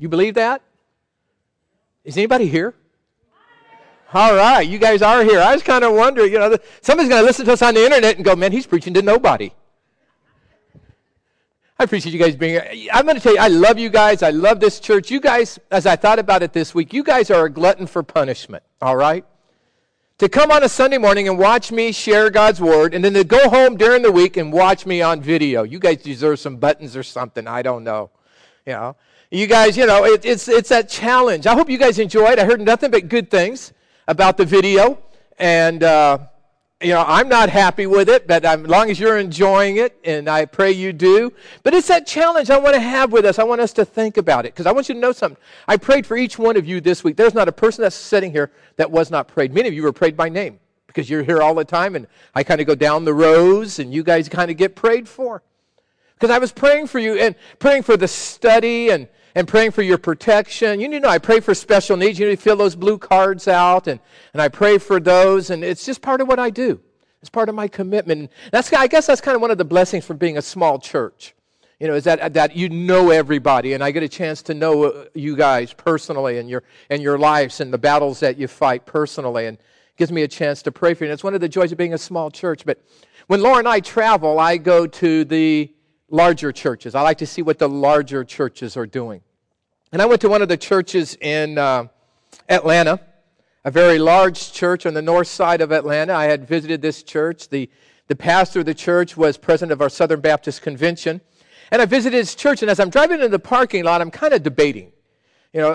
You believe that? Is anybody here? All right, you guys are here. I was kind of wondering, somebody's going to listen to us on the internet and go, man, he's preaching to nobody. I appreciate you guys being here. I'm going to tell you, I love you guys. I love this church. You guys, as I thought about it this week, you guys are a glutton for punishment, all right? To come on a Sunday morning and watch me share God's Word, and then to go home during the week and watch me on video. You guys deserve some buttons or something. I don't know. You guys, it's that challenge. I hope you guys enjoy it. I heard nothing but good things about the video, and I'm not happy with it, but as long as you're enjoying it, and I pray you do. But it's that challenge I want to have with us. I want us to think about it, because I want you to know something. I prayed for each one of you this week. There's not a person that's sitting here that was not prayed. Many of you were prayed by name, because you're here all the time, and I kind of go down the rows, and you guys kind of get prayed for. Because I was praying for you, and praying for the study, and praying for your protection. I pray for special needs. You need to fill those blue cards out, and I pray for those, and it's just part of what I do. It's part of my commitment. And I guess that's kind of one of the blessings from being a small church, is that you know everybody, and I get a chance to know you guys personally and your lives and the battles that you fight personally, and it gives me a chance to pray for you. And it's one of the joys of being a small church. But when Laura and I travel, I go to the larger churches. I like to see what the larger churches are doing. And I went to one of the churches in Atlanta, a very large church on the north side of Atlanta. I had visited this church. The pastor of the church was president of our Southern Baptist Convention. And I visited his church, and as I'm driving into the parking lot, I'm kind of debating. Do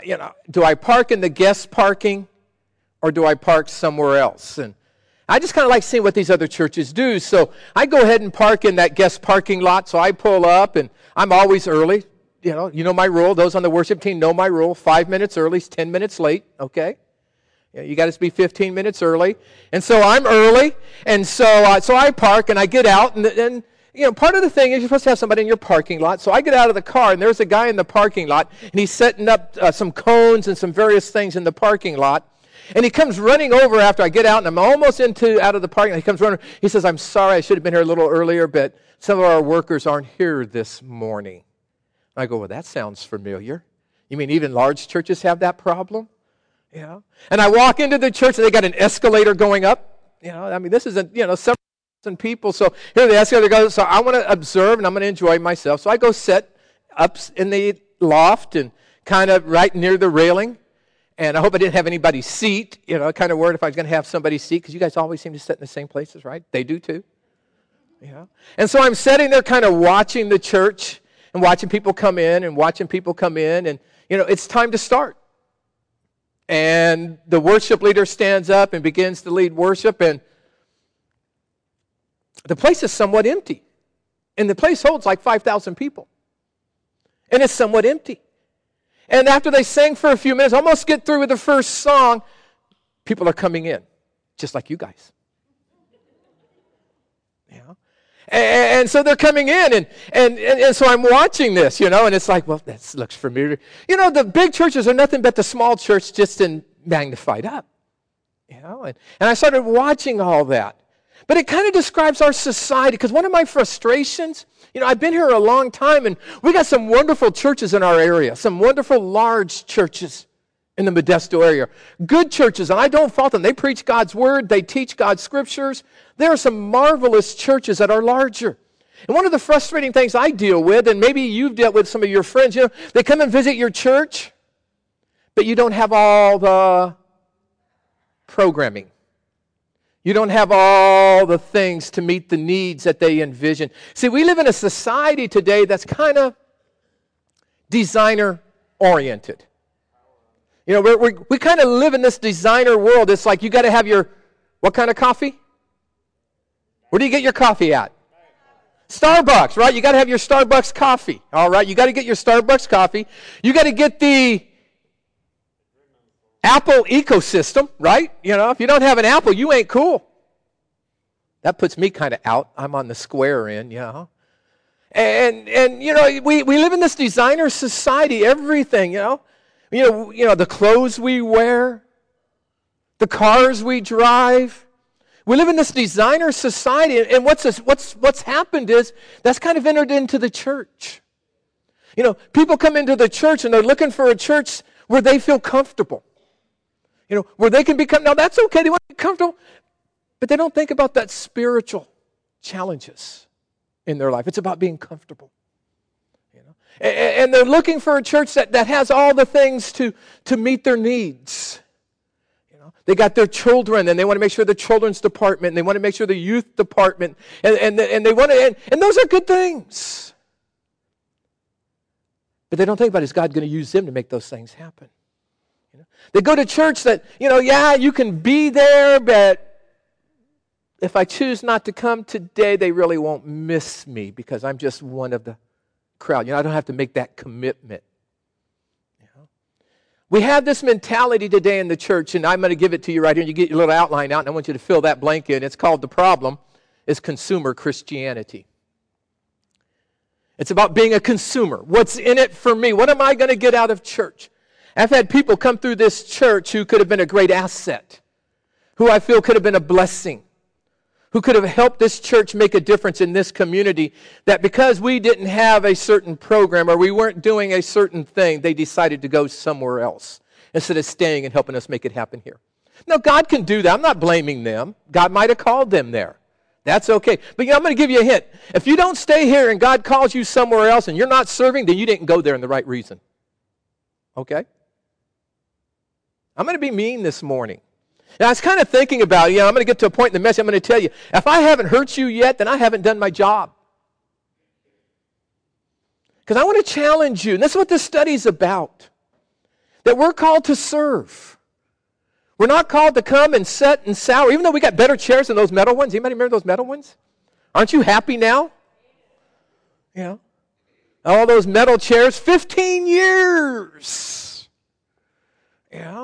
I park in the guest parking, or do I park somewhere else? And I just kind of like seeing what these other churches do. So I go ahead and park in that guest parking lot. So I pull up, and I'm always early. You know my rule. Those on the worship team know my rule. 5 minutes early is 10 minutes late, okay? You got to be 15 minutes early. And so I'm early. And so I park, and I get out. And part of the thing is you're supposed to have somebody in your parking lot. So I get out of the car, and there's a guy in the parking lot, and he's setting up some cones and some various things in the parking lot. And he comes running over after I get out, and I'm almost out of the parking lot. He comes running. He says, "I'm sorry, I should have been here a little earlier, but some of our workers aren't here this morning." I go, "Well, that sounds familiar. You mean even large churches have that problem?" And I walk into the church, and they got an escalator going up. This isn't, several thousand people. So here the escalator goes. So I want to observe, and I'm going to enjoy myself. So I go sit up in the loft and kind of right near the railing. And I hope I didn't have anybody's seat. Kind of worried if I was going to have somebody's seat, because you guys always seem to sit in the same places, right? They do too. And so I'm sitting there kind of watching the church and watching people come in and watching people come in. And, it's time to start. And the worship leader stands up and begins to lead worship. And the place is somewhat empty. And the place holds like 5,000 people. And it's somewhat empty. And after they sang for a few minutes, almost get through with the first song, people are coming in, just like you guys. And so they're coming in, and so I'm watching this, and it's like, well, that looks familiar. The big churches are nothing but the small church just in magnified up. And I started watching all that. But it kind of describes our society, because one of my frustrations, I've been here a long time, and we got some wonderful churches in our area, some wonderful large churches in the Modesto area. Good churches, and I don't fault them. They preach God's Word. They teach God's Scriptures. There are some marvelous churches that are larger. And one of the frustrating things I deal with, and maybe you've dealt with some of your friends, they come and visit your church, but you don't have all the programming. You don't have all the things to meet the needs that they envision. See, we live in a society today that's kind of designer-oriented. We kind of live in this designer world. It's like you got to have what kind of coffee? Where do you get your coffee at? Starbucks, right? You got to have your Starbucks coffee, all right? You got to get your Starbucks coffee. You got to get the Apple ecosystem, right? If you don't have an Apple, you ain't cool. That puts me kind of out. I'm on the square end, And we live in this designer society, everything, the clothes we wear, the cars we drive. We live in this designer society, and what's happened is that's kind of entered into the church. You know, people come into the church and they're looking for a church where they feel comfortable. You know, where they can become, now that's okay, they want to be comfortable, but they don't think about that spiritual challenges in their life. It's about being comfortable. You know? And they're looking for a church that has all the things to meet their needs. You know? They got their children, and they want to make sure the children's department, and they want to make sure the youth department, and they want to, and those are good things. But they don't think about, is God going to use them to make those things happen? You know? They go to church that, you know, yeah, you can be there, but if I choose not to come today, they really won't miss me because I'm just one of the crowd. You know, I don't have to make that commitment. You know? We have this mentality today in the church, and I'm going to give it to you right here. You get your little outline out, and I want you to fill that blank in. It's called, the problem is consumer Christianity. It's about being a consumer. What's in it for me? What am I going to get out of church? I've had people come through this church who could have been a great asset, who I feel could have been a blessing, who could have helped this church make a difference in this community, that because we didn't have a certain program or we weren't doing a certain thing, they decided to go somewhere else instead of staying and helping us make it happen here. Now, God can do that. I'm not blaming them. God might have called them there. That's okay. But you know, I'm going to give you a hint. If you don't stay here and God calls you somewhere else and you're not serving, then you didn't go there in the right reason. Okay? I'm going to be mean this morning. Now, I was kind of thinking about, I'm going to get to a point in the message, I'm going to tell you, if I haven't hurt you yet, then I haven't done my job. Because I want to challenge you, and this is what this study is about, that we're called to serve. We're not called to come and sit and sour, even though we got better chairs than those metal ones. Anybody remember those metal ones? Aren't you happy now? Yeah. All those metal chairs, 15 years. Yeah.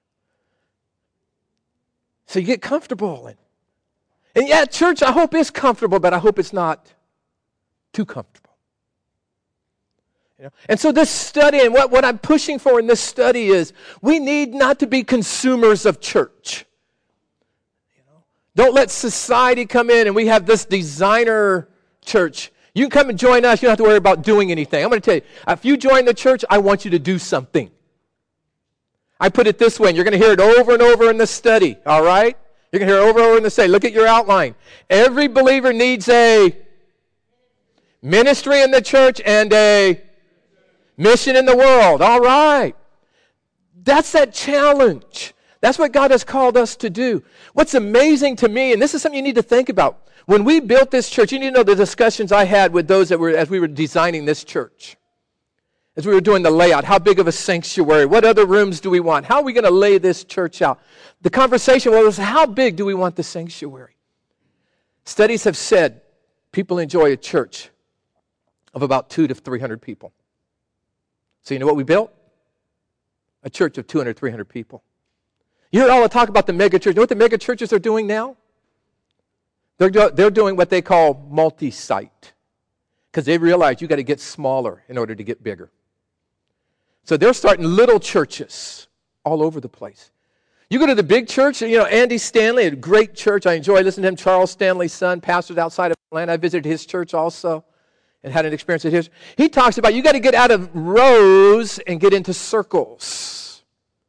So you get comfortable. And yeah, church, I hope is comfortable, but I hope it's not too comfortable. You know? And so this study, and what I'm pushing for in this study is, we need not to be consumers of church. You know? Don't let society come in and we have this designer church. You can come and join us. You don't have to worry about doing anything. I'm going to tell you, if you join the church, I want you to do something. I put it this way, and you're going to hear it over and over in the study, all right? You're going to hear it over and over in the study. Look at your outline. Every believer needs a ministry in the church and a mission in the world. All right. That's that challenge. That's what God has called us to do. What's amazing to me, and this is something you need to think about, when we built this church, you need to know the discussions I had with those that were, as we were designing this church. As we were doing the layout, how big of a sanctuary? What other rooms do we want? How are we going to lay this church out? The conversation was, how big do we want the sanctuary? Studies have said people enjoy a church of about 200 to 300 people. So you know what we built? A church of 200, 300 people. You hear all the talk about the mega church. You know what the mega churches are doing now? They're doing what they call multi-site. Because they realize you got to get smaller in order to get bigger. So they're starting little churches all over the place. You go to the big church, Andy Stanley, a great church. I enjoy listening to him. Charles Stanley's son, pastors outside of Atlanta. I visited his church also and had an experience at his. He talks about you got to get out of rows and get into circles.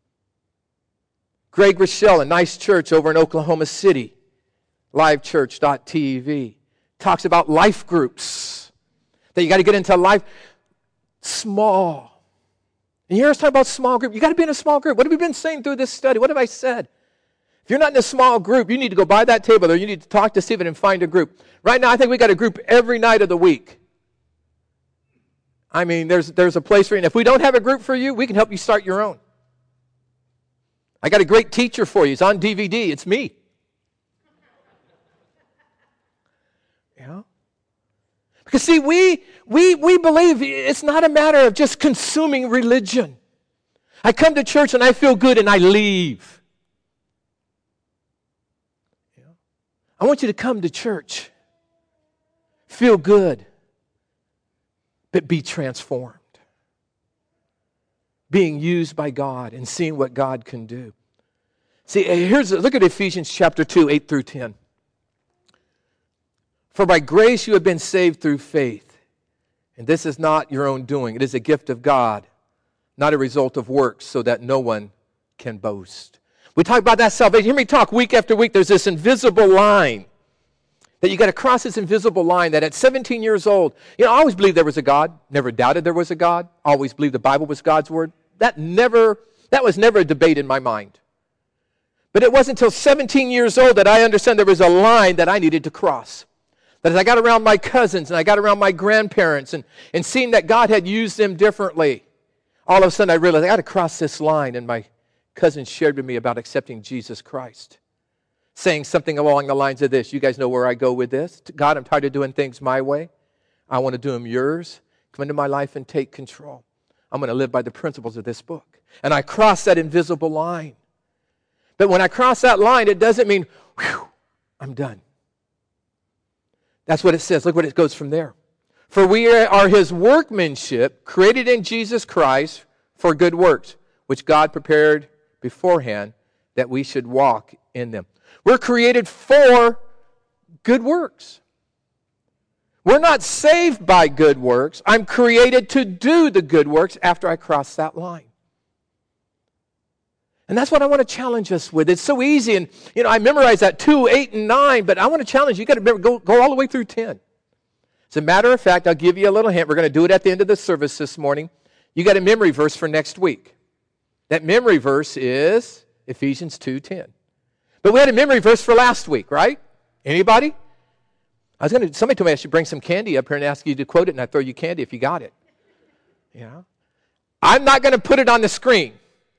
Greg Rochelle, a nice church over in Oklahoma City, livechurch.tv, talks about life groups, that you got to get into life small. And you hear us talk about small group. You got to be in a small group. What have we been saying through this study? What have I said? If you're not in a small group, you need to go by that table, or you need to talk to Stephen and find a group. Right now, I think we got a group every night of the week. I mean, there's a place for you. And if we don't have a group for you, we can help you start your own. I got a great teacher for you. It's on DVD. It's me. Yeah. Because see, we believe it's not a matter of just consuming religion. I come to church and I feel good and I leave. Yeah. I want you to come to church, feel good, but be transformed. Being used by God and seeing what God can do. See, look at Ephesians chapter 2, 8 through 10. For by grace you have been saved through faith. And this is not your own doing. It is a gift of God, not a result of works, so that no one can boast. We talk about that salvation. Hear me talk week after week. There's this invisible line that you got to cross, this invisible line that at 17 years old, I always believed there was a God, never doubted there was a God, always believed the Bible was God's word. That was never a debate in my mind. But it wasn't until 17 years old that I understood there was a line that I needed to cross. That as I got around my cousins and I got around my grandparents and seeing that God had used them differently, all of a sudden I realized I got to cross this line. And my cousin shared with me about accepting Jesus Christ, saying something along the lines of this. You guys know where I go with this. God, I'm tired of doing things my way. I want to do them yours. Come into my life and take control. I'm going to live by the principles of this book. And I cross that invisible line. But when I cross that line, it doesn't mean, whew, I'm done. That's what it says. Look what it goes from there. For we are his workmanship, created in Jesus Christ for good works, which God prepared beforehand that we should walk in them. We're created for good works. We're not saved by good works. I'm created to do the good works after I cross that line. And that's what I want to challenge us with. It's so easy, and I memorized that 2, 8, and 9, but I want to challenge you. You've got to remember, go all the way through 10. As a matter of fact, I'll give you a little hint. We're going to do it at the end of the service this morning. You got a memory verse for next week. That memory verse is Ephesians 2:10. But we had a memory verse for last week, right? Anybody? Somebody told me I should bring some candy up here and ask you to quote it, and I'd throw you candy if you got it. I'm not going to put it on the screen,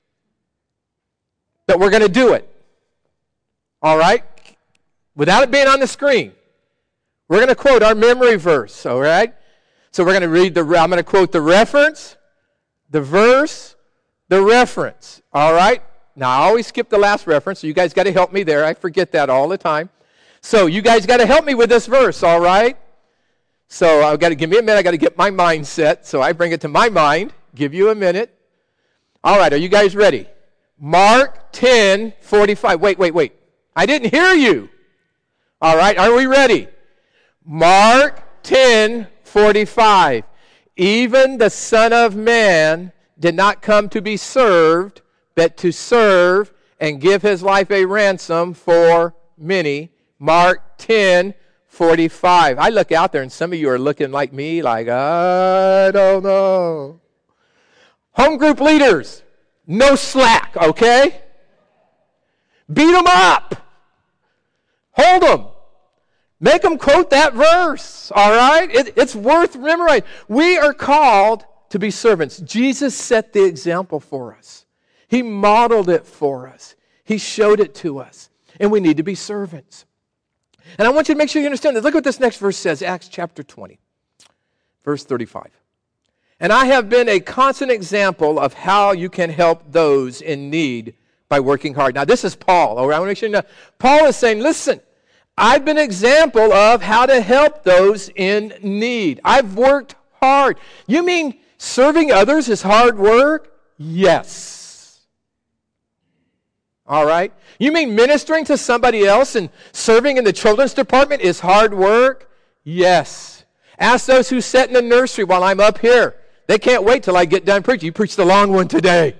but we're going to do it. All right? Without it being on the screen. We're going to quote our memory verse, all right? So we're going to read I'm going to quote the reference, the verse, the reference, all right? Now, I always skip the last reference, so you guys got to help me there. I forget that all the time. So you guys got to help me with this verse, all right? So I've got to give me a minute. I got to get my mind set. So I bring it to my mind. Give you a minute. All right, are you guys ready? Mark 10:45. Wait. I didn't hear you. All right, are we ready? Mark 10:45. Even the Son of Man did not come to be served, but to serve and give his life a ransom for many. Mark 10:45. I look out there and some of you are looking like me, like, I don't know. Home group leaders, no slack, okay? Beat them up. Hold them. Make them quote that verse, all right? It's worth memorizing. We are called to be servants. Jesus set the example for us. He modeled it for us. He showed it to us. And we need to be servants. And I want you to make sure you understand this. Look what this next verse says, Acts chapter 20, verse 35. And I have been a constant example of how you can help those in need by working hard. Now, this is Paul. All right? I want to make sure you know. Paul is saying, listen, I've been an example of how to help those in need. I've worked hard. You mean serving others is hard work? Yes. All right. You mean ministering to somebody else and serving in the children's department is hard work? Yes. Ask those who sit in the nursery while I'm up here. They can't wait till I get done preaching. You preached a long one today.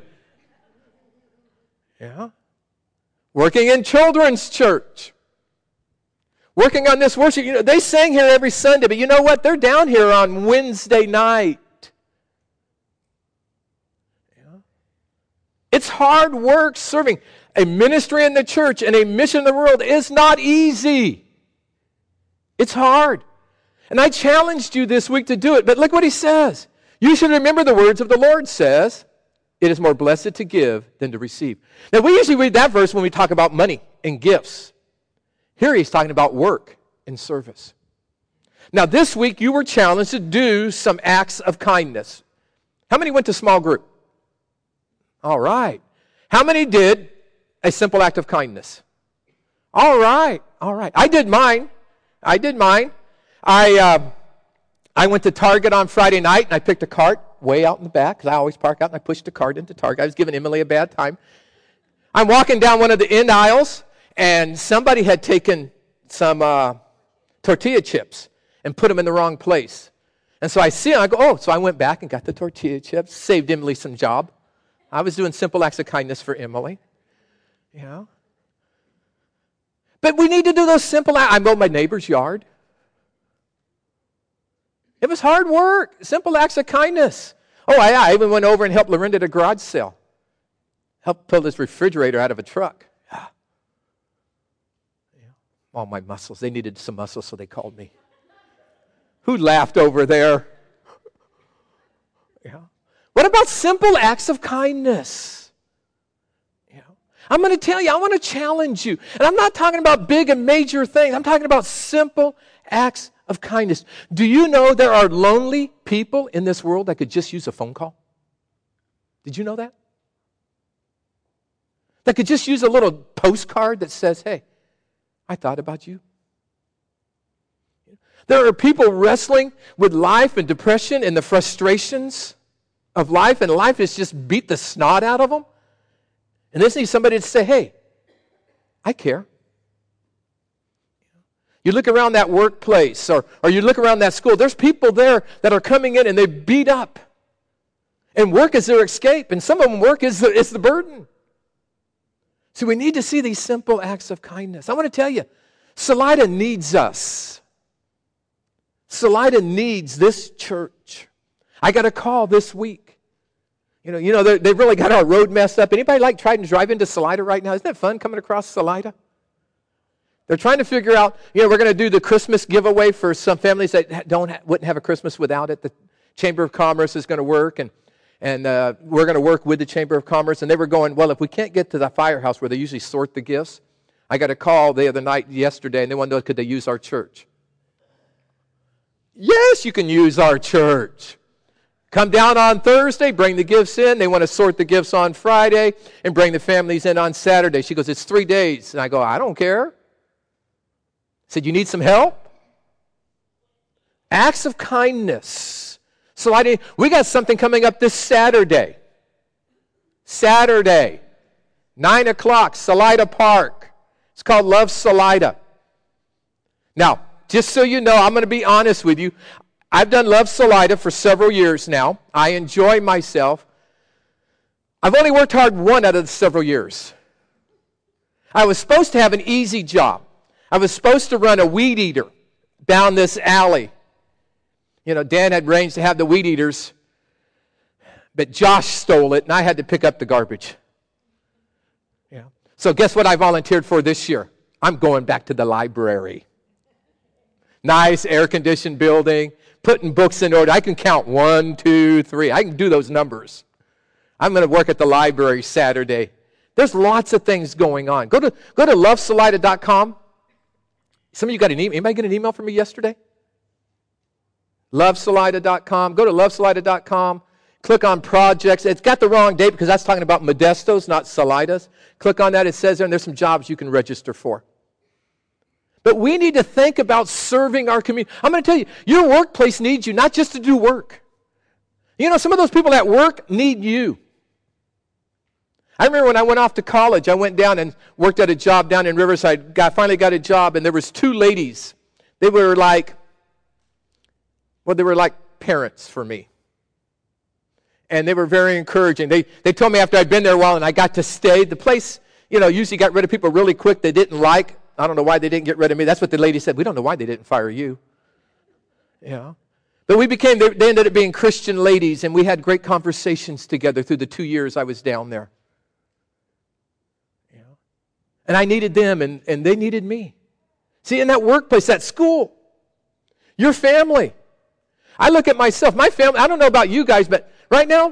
Yeah. Working in children's church. Working on this worship. They sing here every Sunday, but you know what? They're down here on Wednesday night. Yeah. It's hard work serving. A ministry in the church and a mission in the world is not easy. It's hard. And I challenged you this week to do it, but look what he says. You should remember the words of the Lord says, it is more blessed to give than to receive. Now, we usually read that verse when we talk about money and gifts. Here he's talking about work and service. Now, this week you were challenged to do some acts of kindness. How many went to small group? All right. How many did a simple act of kindness? All right. I did mine. I went to Target on Friday night, and I picked a cart way out in the back, because I always park out, and I pushed a cart into Target. I was giving Emily a bad time. I'm walking down one of the end aisles, and somebody had taken some tortilla chips and put them in the wrong place. And so I see him, I go, oh, so I went back and got the tortilla chips, saved Emily some job. I was doing simple acts of kindness for Emily. You know? But we need to do those simple acts. I mowed my neighbor's yard. It was hard work, simple acts of kindness. Oh, I even went over and helped Lorinda at a garage sale. Helped pull this refrigerator out of a truck. Yeah. All my muscles, they needed some muscles, so they called me. Who laughed over there? Yeah. What about simple acts of kindness? Yeah. I'm going to tell you, I want to challenge you. And I'm not talking about big and major things. I'm talking about simple acts of kindness. Do you know there are lonely people in this world that could just use a phone call? Did you know that? That could just use a little postcard that says, hey, I thought about you. There are people wrestling with life and depression and the frustrations of life, and life has just beat the snot out of them. And they need somebody to say, hey, I care. You look around that workplace or you look around that school, there's people there that are coming in and they're beat up. And work is their escape, and some of them work is the burden. So we need to see these simple acts of kindness. I want to tell you, Salida needs us. Salida needs this church. I got a call this week. You know, they've really got our road messed up. Anybody like trying to drive into Salida right now? Isn't that fun coming across Salida? They're trying to figure out, we're going to do the Christmas giveaway for some families that wouldn't have a Christmas without it. The Chamber of Commerce is going to work, and we're going to work with the Chamber of Commerce. And they were going, well, if we can't get to the firehouse where they usually sort the gifts, I got a call yesterday, and they wanted to know, could they use our church? Yes, you can use our church. Come down on Thursday, bring the gifts in. They want to sort the gifts on Friday and bring the families in on Saturday. She goes, it's 3 days. And I go, I don't care. I said, you need some help? Acts of kindness. We got something coming up this Saturday. Saturday, 9 o'clock, Salida Park. It's called Love Salida. Now, just so you know, I'm going to be honest with you. I've done Love Salida for several years now. I enjoy myself. I've only worked hard one out of the several years. I was supposed to have an easy job. I was supposed to run a weed eater down this alley. Dan had arranged to have the weed eaters, but Josh stole it, and I had to pick up the garbage. So guess what I volunteered for this year? I'm going back to the library. Nice air-conditioned building, putting books in order. I can count 1, 2, 3. I can do those numbers. I'm going to work at the library Saturday. There's lots of things going on. Go to lovesalida.com. Some of you got an email. Anybody get an email from me yesterday? Lovesalida.com. Go to lovesalida.com. Click on projects. It's got the wrong date because that's talking about Modestos, not Salidas. Click on that. It says there, and there's some jobs you can register for. But we need to think about serving our community. I'm going to tell you, your workplace needs you, not just to do work. Some of those people at work need you. I remember when I went off to college, I went down and worked at a job down in Riverside. Finally got a job, and there was 2 ladies. They were like parents for me. And they were very encouraging. They told me after I'd been there a while and I got to stay. The place, usually got rid of people really quick they didn't like. I don't know why they didn't get rid of me. That's what the lady said. We don't know why they didn't fire you. But they ended up being Christian ladies, and we had great conversations together through the 2 years I was down there. And I needed them, and they needed me. See, in that workplace, that school, your family. I look at myself, my family, I don't know about you guys, but right now,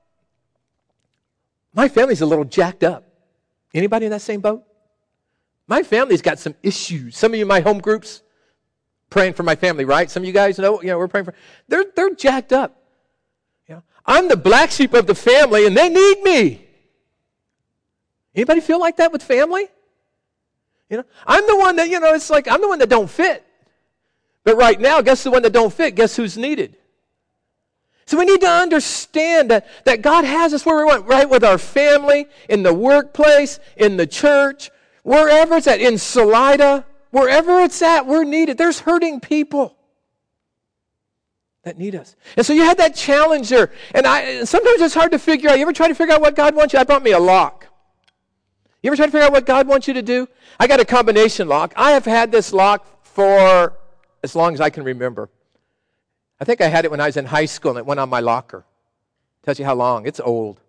my family's a little jacked up. Anybody in that same boat? My family's got some issues. Some of you in my home groups, praying for my family, right? Some of you guys know, we're praying for. They're jacked up. I'm the black sheep of the family, and they need me. Anybody feel like that with family? I'm the one that, it's like I'm the one that don't fit. But right now, guess the one that don't fit? Guess who's needed? So we need to understand that God has us where we want, right? With our family, in the workplace, in the church, wherever it's at, in Salida, wherever it's at, we're needed. There's hurting people. that need us. And so you had that challenge there. And sometimes it's hard to figure out. You ever try to figure out what God wants you? I brought me a lock. You ever try to figure out what God wants you to do? I got a combination lock. I have had this lock for as long as I can remember. I think I had it when I was in high school, and it went on my locker. Tells you how long. It's old.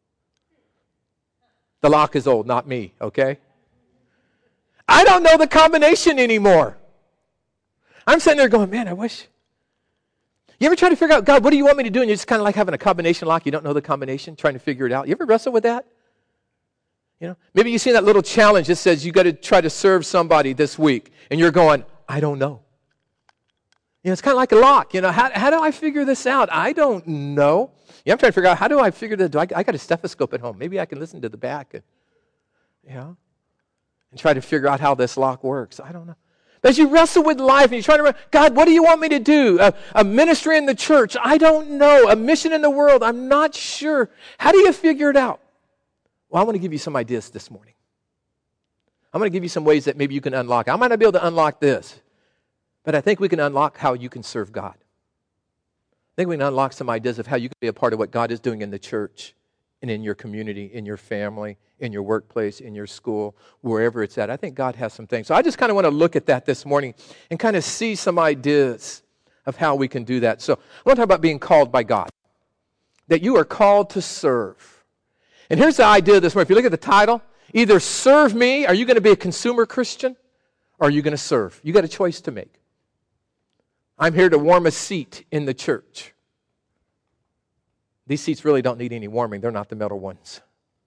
The lock is old, not me, okay? I don't know the combination anymore. I'm sitting there going, man, I wish. You ever try to figure out, God, what do you want me to do? And you're just kind of like having a combination lock. You don't know the combination, trying to figure it out. You ever wrestle with that? You know, maybe you see that little challenge that says you got to try to serve somebody this week, and you're going, I don't know. You know, it's kind of like a lock. You know, how do I figure this out? I don't know. Yeah, I'm trying to figure out, how do I figure that? I got a stethoscope at home. Maybe I can listen to the back and try to figure out how this lock works. I don't know. But as you wrestle with life and you're trying to, God, what do you want me to do? A ministry in the church? I don't know. A mission in the world? I'm not sure. How do you figure it out? Well, I want to give you some ideas this morning. I'm going to give you some ways that maybe you can unlock. I might not be able to unlock this, but I think we can unlock how you can serve God. I think we can unlock some ideas of how you can be a part of what God is doing in the church and in your community, in your family, in your workplace, in your school, wherever it's at. I think God has some things. So I just kind of want to look at that this morning and kind of see some ideas of how we can do that. So I want to talk about being called by God, that you are called to serve. And here's the idea this morning. If you look at the title, either serve me, are you going to be a consumer Christian, or are you going to serve? You got a choice to make. I'm here to warm a seat in the church. These seats really don't need any warming. They're not the metal ones.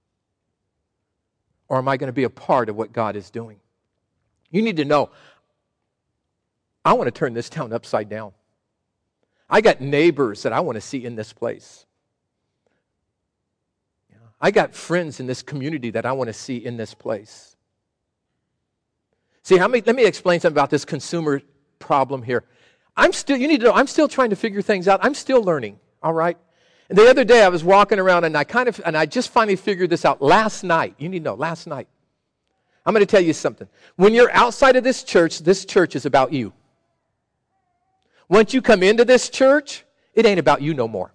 Or am I going to be a part of what God is doing? You need to know, I want to turn this town upside down. I got neighbors that I want to see in this place. I got friends in this community that I want to see in this place. See, let me explain something about this consumer problem here. You need to know, I'm still trying to figure things out. I'm still learning, all right? And the other day I was walking around and I just finally figured this out last night. You need to know, last night. I'm going to tell you something. When you're outside of this church is about you. Once you come into this church, it ain't about you no more.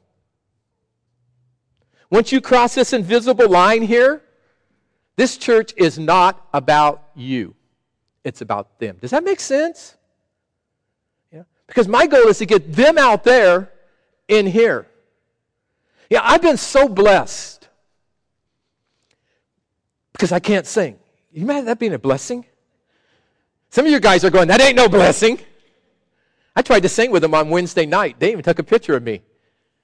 Once you cross this invisible line here, this church is not about you. It's about them. Does that make sense? Yeah. Because my goal is to get them out there in here. Yeah, I've been so blessed because I can't sing. You imagine that being a blessing? Some of you guys are going, that ain't no blessing. I tried to sing with them on Wednesday night. They even took a picture of me.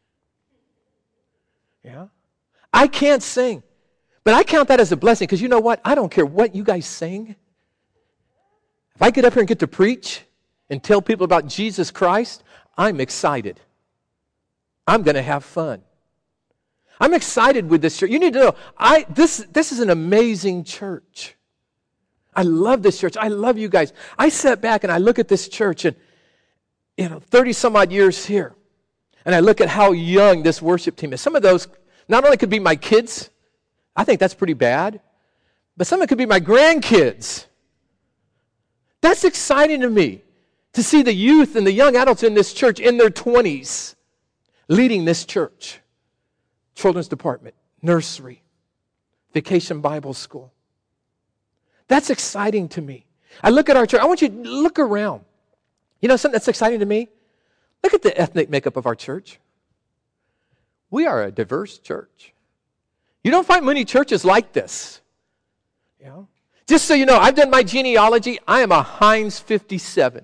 Yeah. I can't sing. But I count that as a blessing because you know what? I don't care what you guys sing. If I get up here and get to preach and tell people about Jesus Christ, I'm excited. I'm going to have fun. I'm excited with this church. You need to know, this is an amazing church. I love this church. I love you guys. I sat back and I look at this church and, 30 some odd years here. And I look at how young this worship team is. Some of those not only could be my kids, I think that's pretty bad, but some of it could be my grandkids. That's exciting to me, to see the youth and the young adults in this church in their 20s leading this church. Children's department, nursery, vacation Bible school. That's exciting to me. I look at our church. I want you to look around. You know something that's exciting to me? Look at the ethnic makeup of our church. We are a diverse church. You don't find many churches like this. Just so you know, I've done my genealogy. I am a Heinz 57.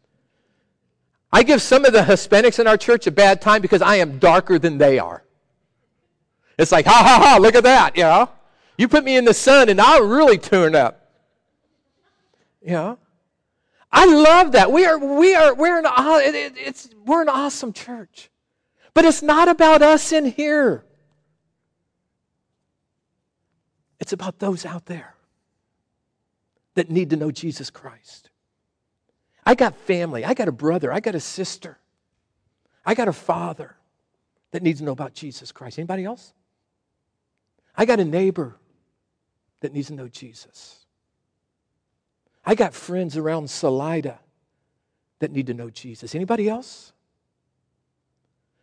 I give some of the Hispanics in our church a bad time because I am darker than they are. It's like, ha, ha, ha, look at that, You put me in the sun and I'll really turn up. I love that. We're an awesome church. But it's not about us in here. It's about those out there that need to know Jesus Christ. I got family. I got a brother. I got a sister. I got a father that needs to know about Jesus Christ. Anybody else? I got a neighbor that needs to know Jesus. I got friends around Salida that need to know Jesus. Anybody else?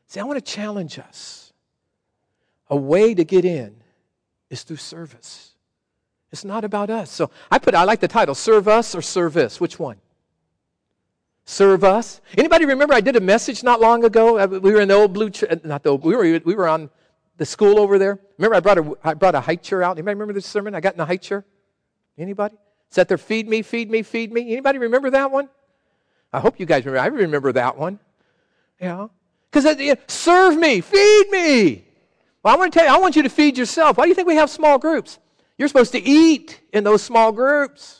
See, I want to challenge us. A way to get in is through service. It's not about us. So I like the title, Serve Us or Service. Which one? Serve us. Anybody remember I did a message not long ago? We were in the old blue church, not the old, we were on the school over there. Remember I brought a high chair out. Anybody remember this sermon? I got in a high chair. Anybody? Sat there, feed me, feed me, feed me. Anybody remember that one? I hope you guys remember. I remember that one. Yeah. Because serve me, feed me. Well, I want to tell you, I want you to feed yourself. Why do you think we have small groups? You're supposed to eat in those small groups.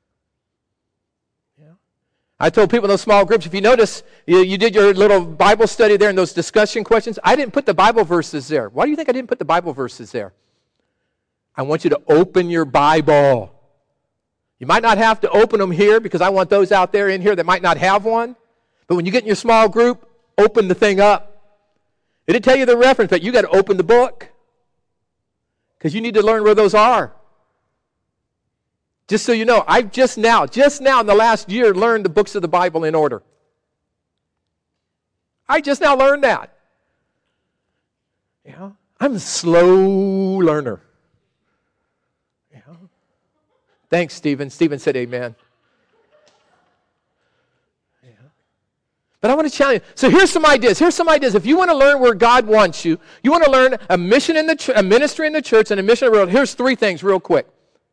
I told people in those small groups, if you notice, you did your little Bible study there and those discussion questions. I didn't put the Bible verses there. Why do you think I didn't put the Bible verses there? I want you to open your Bible. You might not have to open them here because I want those out there in here that might not have one. But when you get in your small group, open the thing up. It didn't tell you the reference, but you got to open the book because you need to learn where those are. Just so you know, I've just now in the last year, learned the books of the Bible in order. I just now learned that. Yeah, I'm a slow learner. Yeah. Thanks, Stephen. Stephen said amen. Yeah. But I want to challenge you. So here's some ideas. If you want to learn where God wants you, you want to learn a mission in a ministry in the church and a mission in the world. Here's 3 things real quick.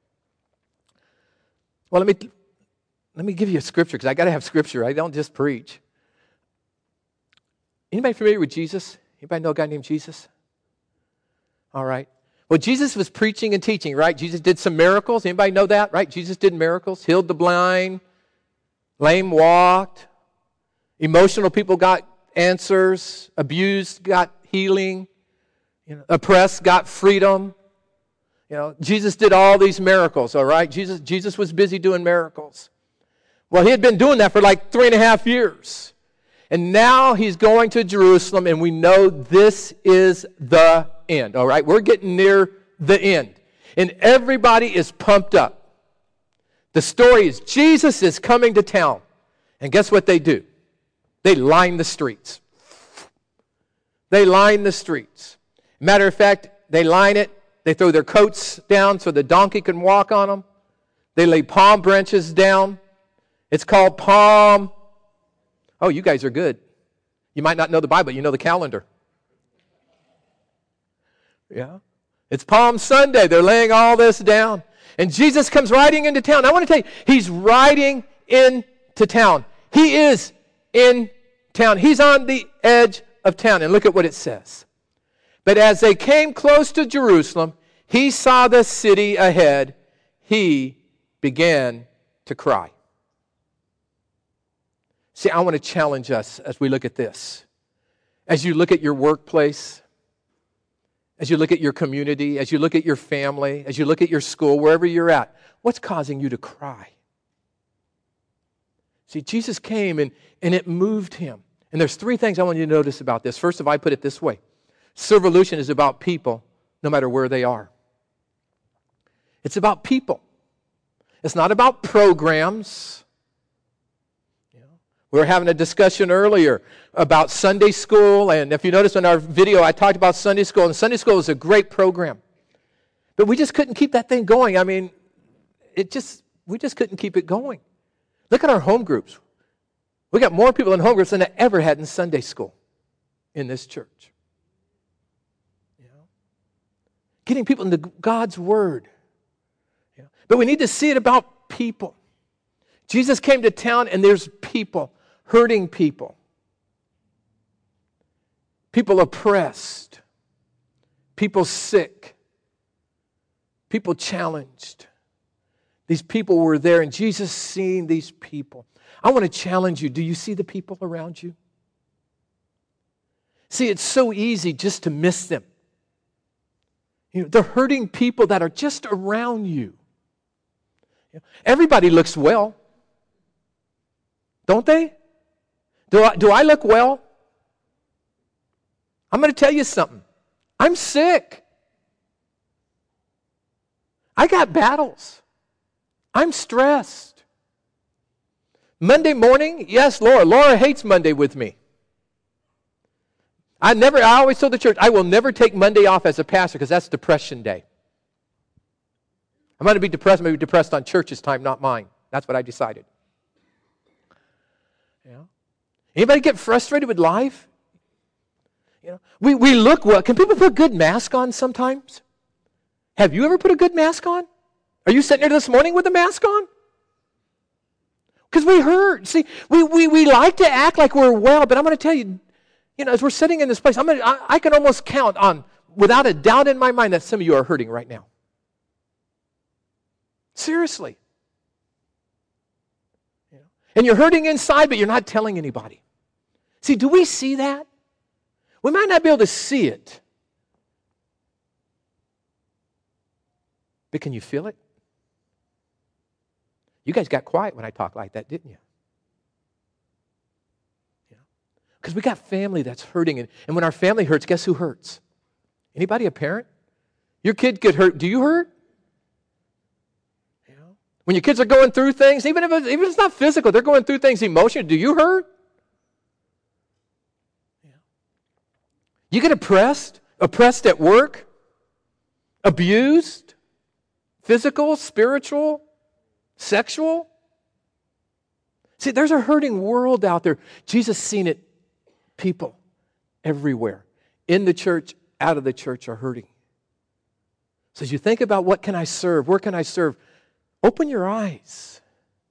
Well, let me give you a scripture because I got to have scripture. I don't just preach. Anybody familiar with Jesus? Anybody know a guy named Jesus? All right. Well, Jesus was preaching and teaching, right? Jesus did some miracles. Anybody know that, right? Jesus did miracles, healed the blind, lame walked, emotional people got answers, abused got healing, oppressed got freedom. Jesus did all these miracles, all right? Jesus was busy doing miracles. Well, he had been doing that for like 3.5 years. And now he's going to Jerusalem, and we know this is the end, all right? We're getting near the end. And everybody is pumped up. The story is Jesus is coming to town. And guess what they do? They line the streets. They line the streets. Matter of fact, they line it. They throw their coats down so the donkey can walk on them. They lay palm branches down. It's called Palm. Oh, you guys are good. You might not know the Bible, but you know the calendar. Yeah. It's Palm Sunday. They're laying all this down. And Jesus comes riding into town. I want to tell you, he's riding into town. He is in town. He's on the edge of town. And look at what it says. But as they came close to Jerusalem, he saw the city ahead. He began to cry. See, I want to challenge us as we look at this. As you look at your workplace, as you look at your community, as you look at your family, as you look at your school, wherever you're at, what's causing you to cry? See, Jesus came and it moved him. And there's 3 things I want you to notice about this. First of all, I put it this way. Servolution is about people, no matter where they are. It's about people. It's not about programs. We were having a discussion earlier about Sunday school, and if you notice in our video, I talked about Sunday school, and Sunday school is a great program. But we just couldn't keep that thing going. I mean, we just couldn't keep it going. Look at our home groups. We got more people in home groups than I ever had in Sunday school in this church. Getting people into God's Word. But we need to see it about people. Jesus came to town and there's people, hurting people. People oppressed. People sick. People challenged. These people were there and Jesus seeing these people. I want to challenge you. Do you see the people around you? See, it's so easy just to miss them. They're hurting people that are just around you. Everybody looks well. Don't they? Do I look well? I'm going to tell you something. I'm sick. I got battles. I'm stressed. Monday morning, yes, Laura hates Monday with me. I always told the church, I will never take Monday off as a pastor because that's depression day. I'm going to be depressed. I'm going to be depressed on church's time, not mine. That's what I decided. You know? Anybody get frustrated with life? You know, we look well. Can people put a good mask on sometimes? Have you ever put a good mask on? Are you sitting there this morning with a mask on? Because we hurt. See, we like to act like we're well, but I'm going to tell you, as we're sitting in this place, I can almost count on, without a doubt in my mind, that some of you are hurting right now. Seriously. And you're hurting inside, but you're not telling anybody. See, do we see that? We might not be able to see it. But can you feel it? You guys got quiet when I talked like that, didn't you? Because we got family that's hurting. And when our family hurts, guess who hurts? Anybody a parent? Your kid get hurt. Do you hurt? When your kids are going through things, even if it's not physical, they're going through things emotionally. Do you hurt? You get oppressed at work, abused, physical, spiritual, sexual. See, there's a hurting world out there. Jesus seen it. People everywhere, in the church, out of the church, are hurting. So as you think about what can I serve, where can I serve, open your eyes.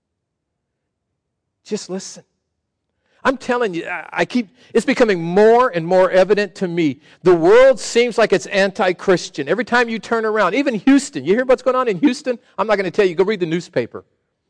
Just listen. I'm telling you, it's becoming more and more evident to me. The world seems like it's anti-Christian. Every time you turn around, even Houston, you hear what's going on in Houston? I'm not going to tell you. Go read the newspaper.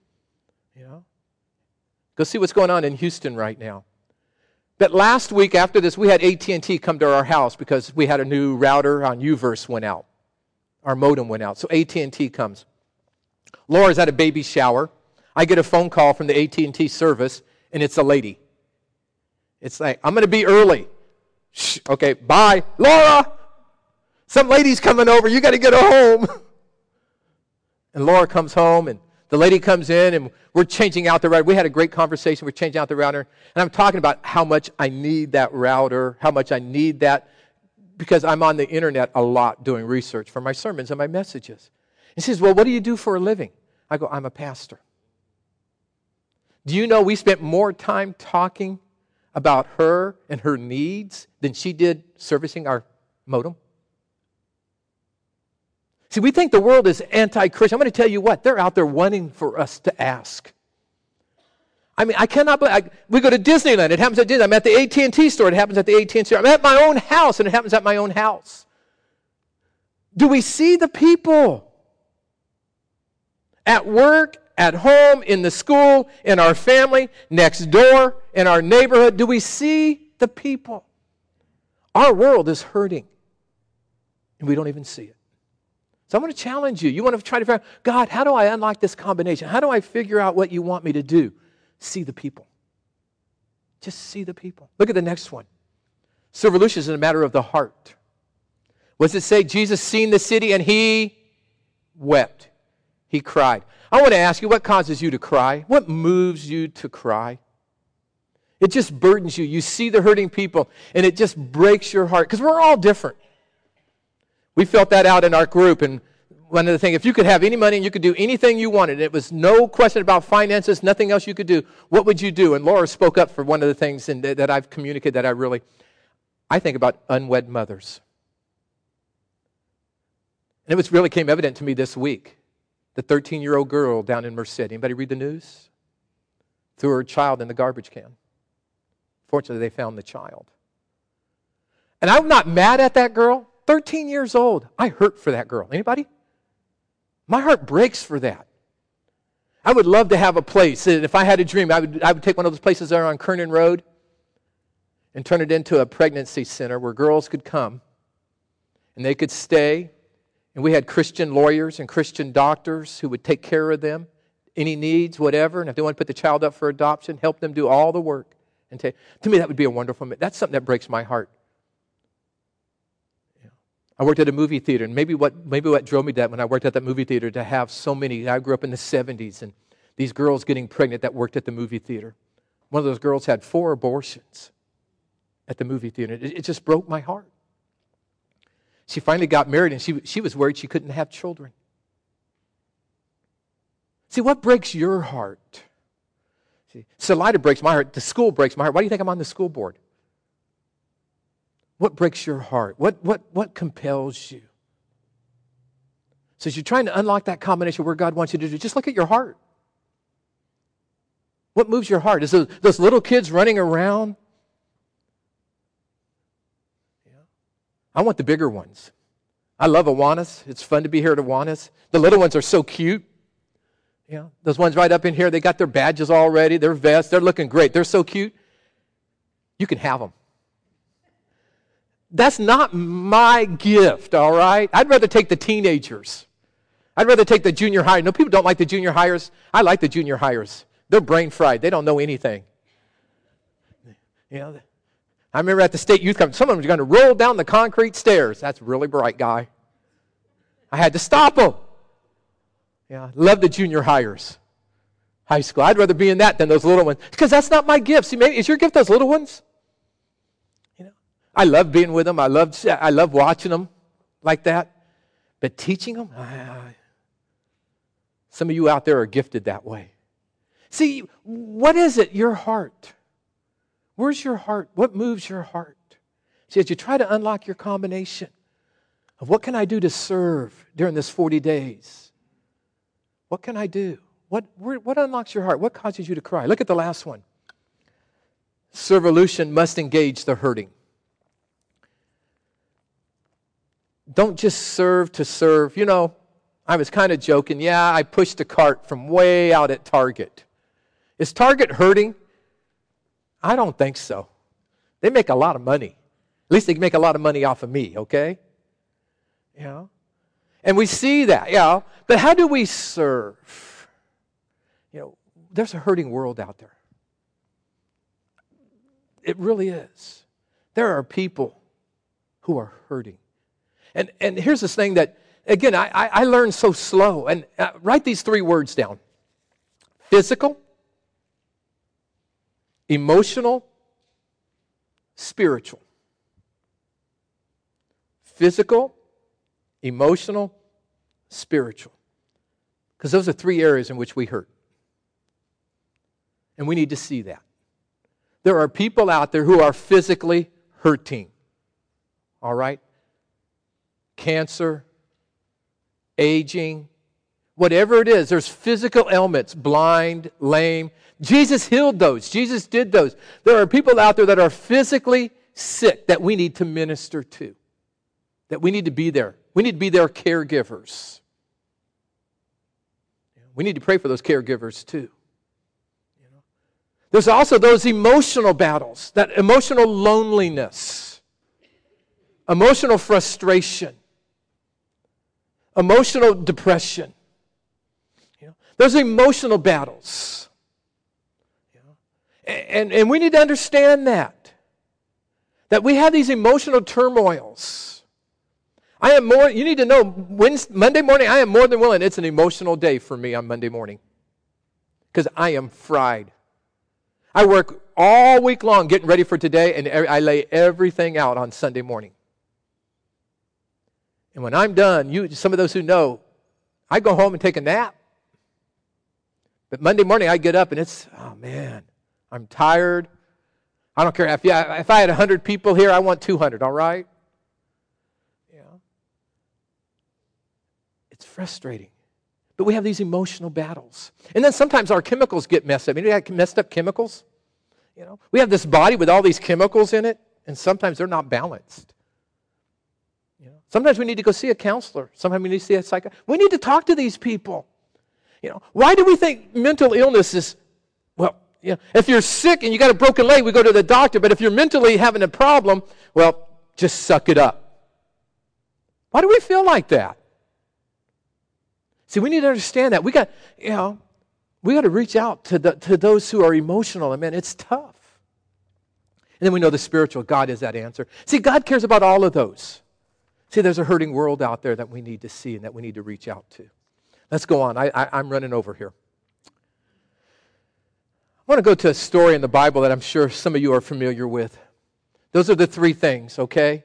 Go see what's going on in Houston right now. But last week after this, we had AT&T come to our house because we had a new router on UVerse went out. Our modem went out. So AT&T comes. Laura's at a baby shower. I get a phone call from the AT&T service, and it's a lady. It's like, I'm going to be early. Shh, okay, bye. Laura, some lady's coming over. You got to get her home. And Laura comes home, and the lady comes in, and we're changing out the router. We had a great conversation. We're changing out the router. And I'm talking about how much I need that router, how much I need that, because I'm on the internet a lot doing research for my sermons and my messages. And she says, well, what do you do for a living? I go, I'm a pastor. Do you know we spent more time talking about her and her needs than she did servicing our modem? See, we think the world is anti-Christian. I'm going to tell you what, they're out there wanting for us to ask. I mean, I cannot believe, we go to Disneyland, it happens at Disney. I'm at the AT&T store, it happens at the AT&T store. I'm at my own house, and it happens at my own house. Do we see the people? At work, at home, in the school, in our family, next door, in our neighborhood, do we see the people? Our world is hurting, and we don't even see it. So I want to challenge you. You want to try to figure out, God, how do I unlock this combination? How do I figure out what you want me to do? See the people. Just see the people. Look at the next one. Silver Lucius is a matter of the heart. What does it say? Jesus seen the city and he wept. He cried. I want to ask you, what causes you to cry? What moves you to cry? It just burdens you. You see the hurting people, and it just breaks your heart, because we're all different. We felt that out in our group, and one of the things, if you could have any money and you could do anything you wanted, it was no question about finances, nothing else you could do, what would you do? And Laura spoke up for one of the things that I've communicated that I think about unwed mothers. And it really came evident to me this week. The 13-year-old girl down in Merced. Anybody read the news? Threw her child in the garbage can. Fortunately, they found the child. And I'm not mad at that girl. 13 years old. I hurt for that girl. Anybody? My heart breaks for that. I would love to have a place. If I had a dream, I would take one of those places there on Kernan Road and turn it into a pregnancy center where girls could come and they could stay. And we had Christian lawyers and Christian doctors who would take care of them, any needs, whatever. And if they want to put the child up for adoption, help them do all the work. And to me, that would be a wonderful. That's something that breaks my heart. I worked at a movie theater, and maybe what drove me to that when I worked at that movie theater, to have so many. I grew up in the 70s, and these girls getting pregnant that worked at the movie theater. One of those girls had 4 abortions. at the movie theater. It just broke my heart. She finally got married, and she was worried she couldn't have children. See, what breaks your heart? See, Salida breaks my heart. The school breaks my heart. Why do you think I'm on the school board? What breaks your heart? What compels you? So as you're trying to unlock that combination where God wants you to do, just look at your heart. What moves your heart? Is those little kids running around? I want the bigger ones. I love Awanas. It's fun to be here at Awanas. The little ones are so cute. Those ones right up in here, they got their badges already, their vests, they're looking great. They're so cute. You can have them. That's not my gift, all right? I'd rather take the teenagers. I'd rather take the junior high. No, people don't like the junior hires. I like the junior hires. They're brain fried. They don't know anything. I remember at the state youth conference, someone was going to roll down the concrete stairs. That's a really bright guy. I had to stop him. Love the junior hires. High school. I'd rather be in that than those little ones. Because that's not my gift. See, maybe is your gift those little ones? I love being with them. I love watching them like that. But teaching them, some of you out there are gifted that way. See, what is it? Your heart. Where's your heart? What moves your heart? See, as you try to unlock your combination of what can I do to serve during this 40 days? What can I do? What unlocks your heart? What causes you to cry? Look at the last one. Servolution must engage the hurting. Don't just serve to serve. I was kind of joking. Yeah, I pushed a cart from way out at Target. Is Target hurting? I don't think so. They make a lot of money. At least they make a lot of money off of me, okay? And we see that, But how do we serve? There's a hurting world out there. It really is. There are people who are hurting. And here's this thing that, again, I learned so slow. And write these 3 words down. Physical, emotional, spiritual. Physical, emotional, spiritual. Because those are 3 areas in which we hurt. And we need to see that. There are people out there who are physically hurting. All right? Cancer, aging, whatever it is, there's physical ailments, blind, lame. Jesus healed those. Jesus did those. There are people out there that are physically sick that we need to minister to, that we need to be there. We need to be their caregivers. We need to pray for those caregivers too. There's also those emotional battles, that emotional loneliness, emotional frustration, emotional depression. There's emotional battles. And we need to understand that we have these emotional turmoils. You need to know, Monday morning, I am more than willing. It's an emotional day for me on Monday morning because I am fried. I work all week long getting ready for today, and I lay everything out on Sunday morning. And when I'm done, some of those who know, I go home and take a nap. But Monday morning, I get up, and oh man, I'm tired. I don't care. If I had 100 people here, I want 200, all right? It's frustrating. But we have these emotional battles. And then sometimes our chemicals get messed up. We have messed up chemicals. We have this body with all these chemicals in it, and sometimes they're not balanced. Sometimes we need to go see a counselor. Sometimes we need to see a psychiatrist. We need to talk to these people. Why do we think mental illness is, if you're sick and you got a broken leg, we go to the doctor. But if you're mentally having a problem, just suck it up. Why do we feel like that? See, we need to understand that. We got to reach out to those who are emotional. And man, it's tough. And then we know the spiritual. God is that answer. See, God cares about all of those. See, there's a hurting world out there that we need to see and that we need to reach out to. Let's go on. I'm running over here. I want to go to a story in the Bible that I'm sure some of you are familiar with. Those are the three things, okay?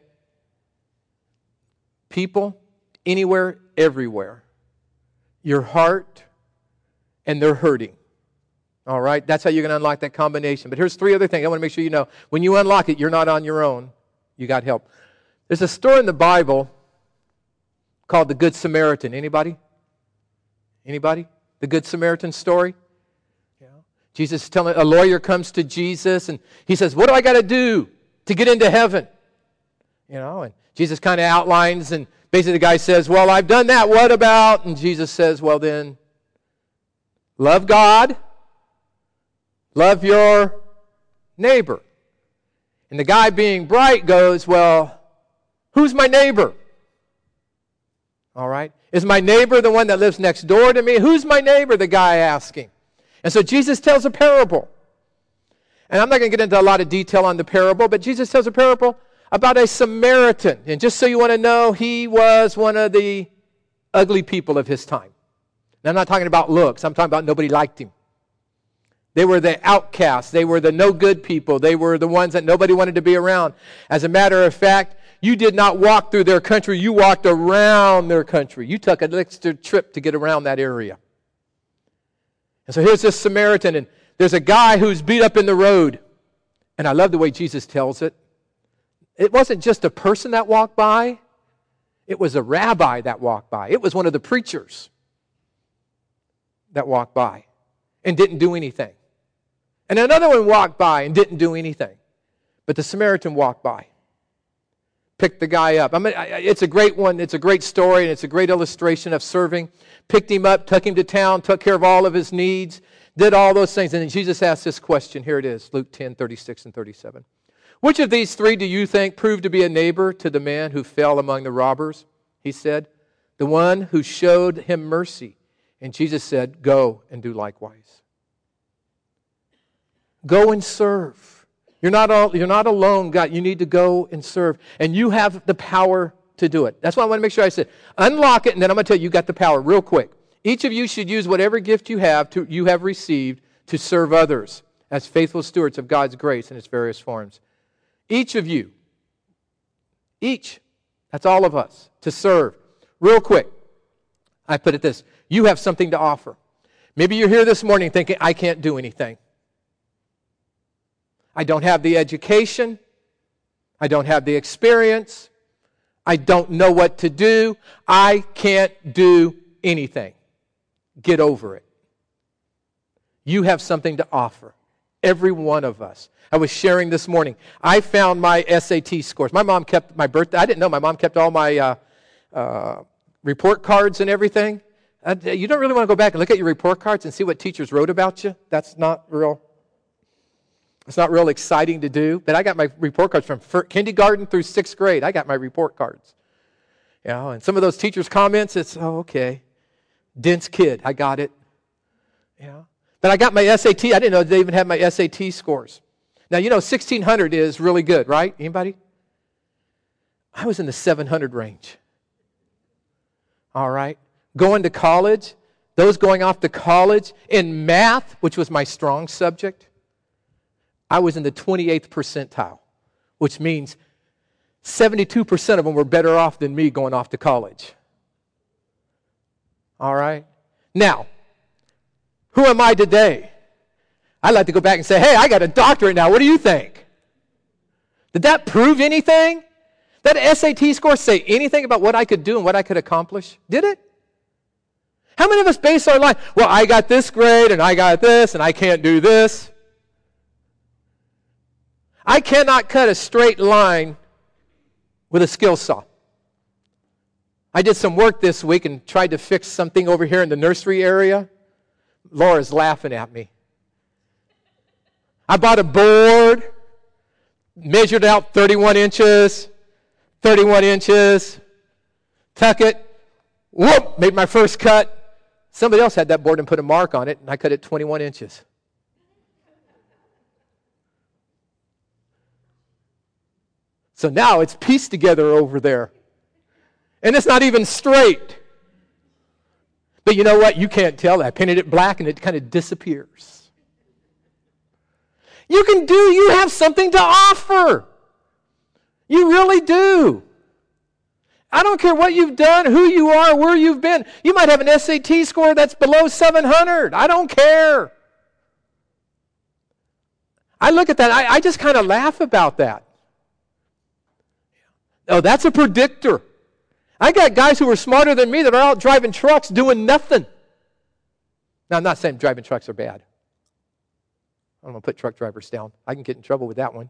People, anywhere, everywhere. Your heart, and they're hurting. All right? That's how you're going to unlock that combination. But here's three other things I want to make sure you know. When you unlock it, you're not on your own. You got help. There's a story in the Bible called the Good Samaritan. Anybody? Anybody? The Good Samaritan story? Yeah. Jesus is telling, a lawyer comes to Jesus and he says, what do I got to do to get into heaven? And Jesus kind of outlines, and basically the guy says, well, I've done that. What about? And Jesus says, well then, love God, love your neighbor. And the guy being bright goes, well, who's my neighbor? All right. Is my neighbor the one that lives next door to me? Who's my neighbor? The guy asking. And so Jesus tells a parable. And I'm not going to get into a lot of detail on the parable, but Jesus tells a parable about a Samaritan. And just so you want to know, he was one of the ugly people of his time. And I'm not talking about looks. I'm talking about nobody liked him. They were the outcasts. They were the no good people. They were the ones that nobody wanted to be around. As a matter of fact, you did not walk through their country. You walked around their country. You took an extra trip to get around that area. And so here's this Samaritan, and there's a guy who's beat up in the road. And I love the way Jesus tells it. It wasn't just a person that walked by. It was a rabbi that walked by. It was one of the preachers that walked by and didn't do anything. And another one walked by and didn't do anything. But the Samaritan walked by. Picked the guy up. It's a great one. It's a great story, and it's a great illustration of serving. Picked him up, took him to town, took care of all of his needs, did all those things. And then Jesus asked this question. Here it is, Luke 10, 36 and 37. Which of these three do you think proved to be a neighbor to the man who fell among the robbers? He said, the one who showed him mercy. And Jesus said, go and do likewise. Go and serve. You're not alone, God. You need to go and serve. And you have the power to do it. That's why I want to make sure I said, unlock it, and then I'm going to tell you, you got the power real quick. Each of you should use whatever gift you have received to serve others as faithful stewards of God's grace in its various forms. Each of you, that's all of us, to serve. Real quick, I put it this, you have something to offer. Maybe you're here this morning thinking, I can't do anything. I don't have the education. I don't have the experience. I don't know what to do. I can't do anything. Get over it. You have something to offer. Every one of us. I was sharing this morning. I found my SAT scores. My mom kept my birthday. I didn't know my mom kept all my report cards and everything. You don't really want to go back and look at your report cards and see what teachers wrote about you. It's not real exciting to do. But I got my report cards from kindergarten through 6th grade. I got my report cards. And some of those teachers' comments, it's, oh, okay. Dense kid. I got it. But I got my SAT. I didn't know they even had my SAT scores. Now, 1,600 is really good, right? Anybody? I was in the 700 range. All right. Going to college, those going off to college, in math, which was my strong subject, I was in the 28th percentile, which means 72% of them were better off than me going off to college. All right? Now, who am I today? I'd like to go back and say, hey, I got a doctorate now. What do you think? Did that prove anything? That SAT score say anything about what I could do and what I could accomplish? Did it? How many of us base our life, well, I got this grade and I got this and I can't do this. I cannot cut a straight line with a skill saw. I did some work this week and tried to fix something over here in the nursery area. Laura's laughing at me. I bought a board, measured out 31 inches, tuck it, whoop, made my first cut. Somebody else had that board and put a mark on it, and I cut it 21 inches. So now it's pieced together over there. And it's not even straight. But you know what? You can't tell that. I painted it black and it kind of disappears. You have something to offer. You really do. I don't care what you've done, who you are, where you've been. You might have an SAT score that's below 700. I don't care. I look at that, I just kind of laugh about that. Oh, that's a predictor. I got guys who are smarter than me that are out driving trucks doing nothing. Now, I'm not saying driving trucks are bad. I'm going to put truck drivers down. I can get in trouble with that one.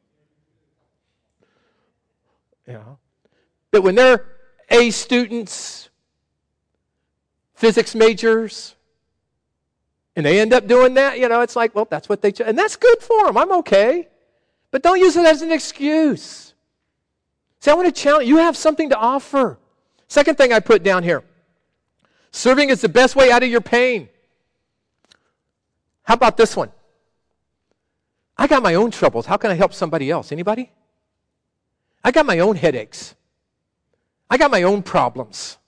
But when they're A students, physics majors, and they end up doing that, it's like, well, that's what they chose. And that's good for them. I'm okay. But don't use it as an excuse. See, I want to challenge you. You have something to offer. Second thing I put down here. Serving is the best way out of your pain. How about this one? I got my own troubles. How can I help somebody else? Anybody? I got my own headaches. I got my own problems.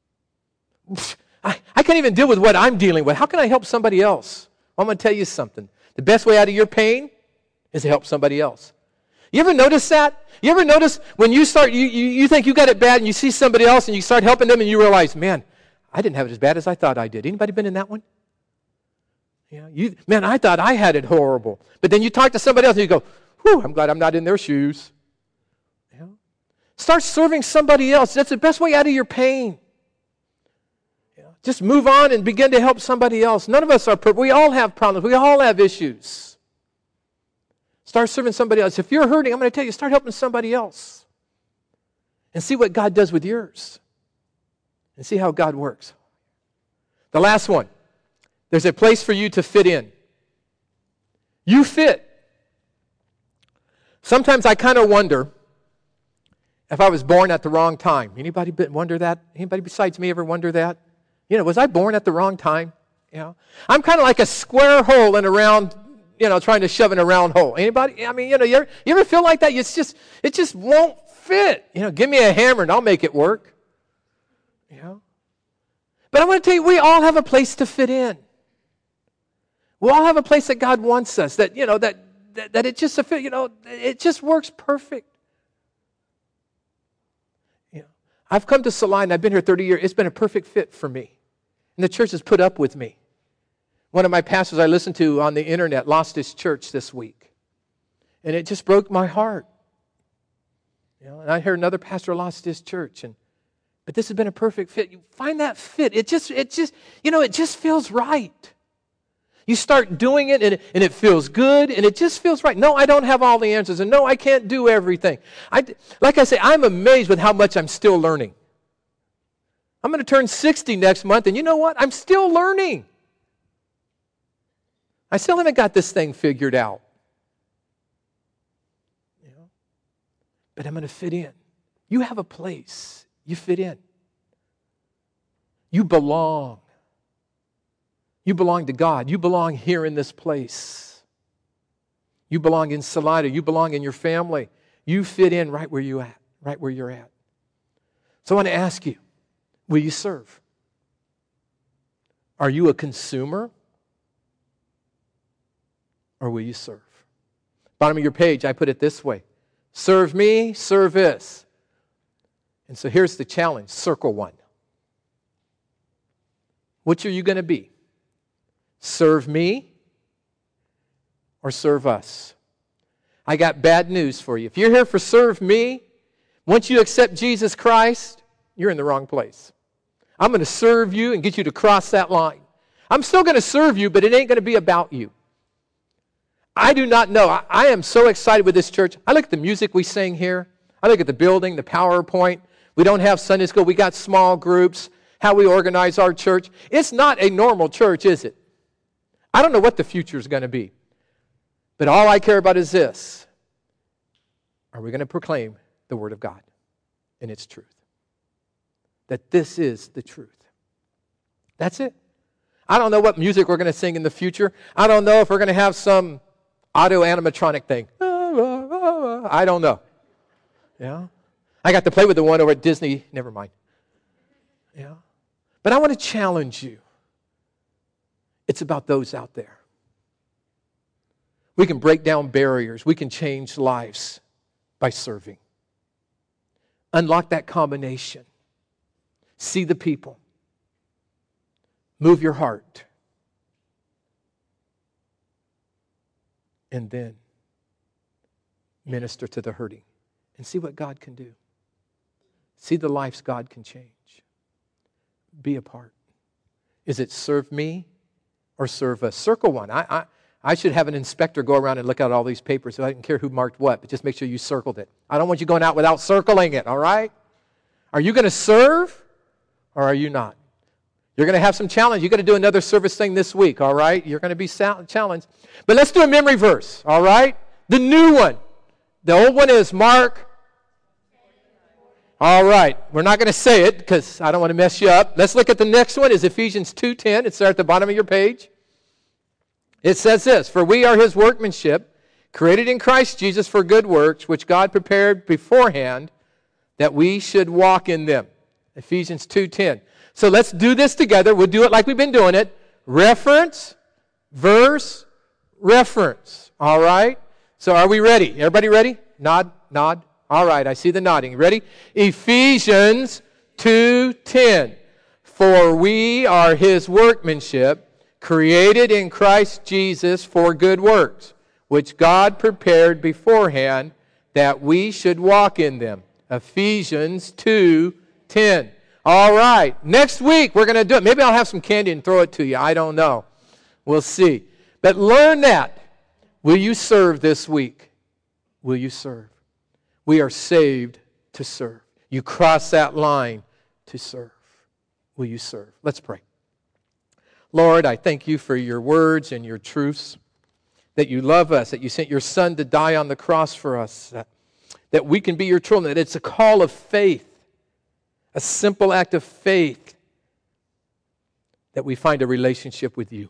I can't even deal with what I'm dealing with. How can I help somebody else? Well, I'm going to tell you something. The best way out of your pain is to help somebody else. You ever notice that? You ever notice when you start, you think you got it bad and you see somebody else and you start helping them and you realize, man, I didn't have it as bad as I thought I did. Anybody been in that one? Man, I thought I had it horrible. But then you talk to somebody else and you go, whew, I'm glad I'm not in their shoes. Start serving somebody else. That's the best way out of your pain. Just move on and begin to help somebody else. None of us are perfect. We all have problems. We all have issues. Start serving somebody else. If you're hurting, I'm going to tell you, start helping somebody else. And see what God does with yours. And see how God works. The last one. There's a place for you to fit in. You fit. Sometimes I kind of wonder if I was born at the wrong time. Anybody wonder that? Anybody besides me ever wonder that? Was I born at the wrong time? I'm kind of like a square hole in a round, trying to shove in a round hole. Anybody? I mean, you ever feel like that? It just won't fit. Give me a hammer and I'll make it work. But I want to tell you, we all have a place to fit in. We all have a place that God wants us, that it just it just works perfect. I've come to Salina, I've been here 30 years. It's been a perfect fit for me. And the church has put up with me. One of my pastors I listened to on the internet lost his church this week. And it just broke my heart. And I heard another pastor lost his church. But this has been a perfect fit. You find that fit. It just feels right. You start doing it and it feels good and it just feels right. No, I don't have all the answers. And no, I can't do everything. Like I say, I'm amazed with how much I'm still learning. I'm going to turn 60 next month, and you know what? I'm still learning. I still haven't got this thing figured out. But I'm going to fit in. You have a place. You fit in. You belong. You belong to God. You belong here in this place. You belong in Salina. You belong in your family. You fit in right where you're at. So I want to ask you, will you serve? Are you a consumer? Or will you serve? Bottom of your page, I put it this way. Serve me, service. And so here's the challenge. Circle one. Which are you going to be? Serve me or serve us? I got bad news for you. If you're here for serve me, once you accept Jesus Christ, you're in the wrong place. I'm going to serve you and get you to cross that line. I'm still going to serve you, but it ain't going to be about you. I do not know. I am so excited with this church. I look at the music we sing here. I look at the building, the PowerPoint. We don't have Sunday school. We got small groups, how we organize our church. It's not a normal church, is it? I don't know what the future is going to be. But all I care about is this. Are we going to proclaim the Word of God in its truth? That this is the truth. That's it. I don't know what music we're going to sing in the future. I don't know if we're going to have some auto animatronic thing. I don't know. Yeah. I got to play with the one over at Disney. Never mind. Yeah. But I want to challenge you. It's about those out there. We can break down barriers. We can change lives by serving. Unlock that combination. See the people. Move your heart. And then minister to the hurting. And see what God can do. See the lives God can change. Be a part. Is it serve me or serve us? Circle one. I should have an inspector go around and look at all these papers, so I don't care who marked what, but just make sure you circled it. I don't want you going out without circling it, all right? Are you going to serve or are you not? You're going to have some challenge. You've got to do another service thing this week, all right? You're going to be challenged. But let's do a memory verse, all right? The new one. The old one is Mark. All right. We're not going to say it because I don't want to mess you up. Let's look at the next one. Is Ephesians 2:10. It's there at the bottom of your page. It says this, "For we are His workmanship, created in Christ Jesus for good works, which God prepared beforehand that we should walk in them." Ephesians 2:10. So let's do this together. We'll do it like we've been doing it. Reference, verse, reference. All right? So are we ready? Everybody ready? Nod, nod. All right, I see the nodding. Ready? Ephesians 2:10. "For we are His workmanship, created in Christ Jesus for good works, which God prepared beforehand that we should walk in them." Ephesians 2:10. All right. Next week, we're going to do it. Maybe I'll have some candy and throw it to you. I don't know. We'll see. But learn that. Will you serve this week? Will you serve? We are saved to serve. You cross that line to serve. Will you serve? Let's pray. Lord, I thank you for your words and your truths, that you love us, that you sent your Son to die on the cross for us, that we can be your children, that it's a call of faith, a simple act of faith, that we find a relationship with you.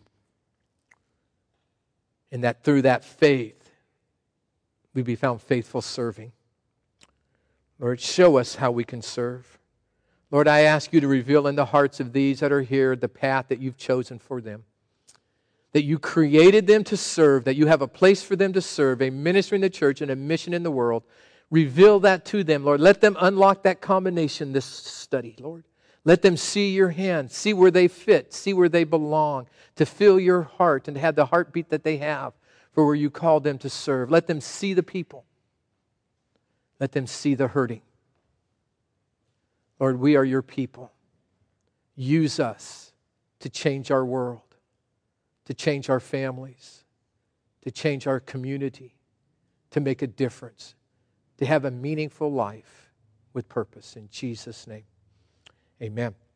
And that through that faith, we be found faithful serving. Lord, show us how we can serve. Lord, I ask you to reveal in the hearts of these that are here the path that you've chosen for them. That you created them to serve, that you have a place for them to serve, a ministry in the church and a mission in the world. Reveal that to them, Lord. Let them unlock that combination this study, Lord. Let them see your hand, see where they fit, see where they belong, to feel your heart and to have the heartbeat that they have for where you called them to serve. Let them see the people. Let them see the hurting. Lord, we are your people. Use us to change our world, to change our families, to change our community, to make a difference, to have a meaningful life with purpose. In Jesus' name, amen.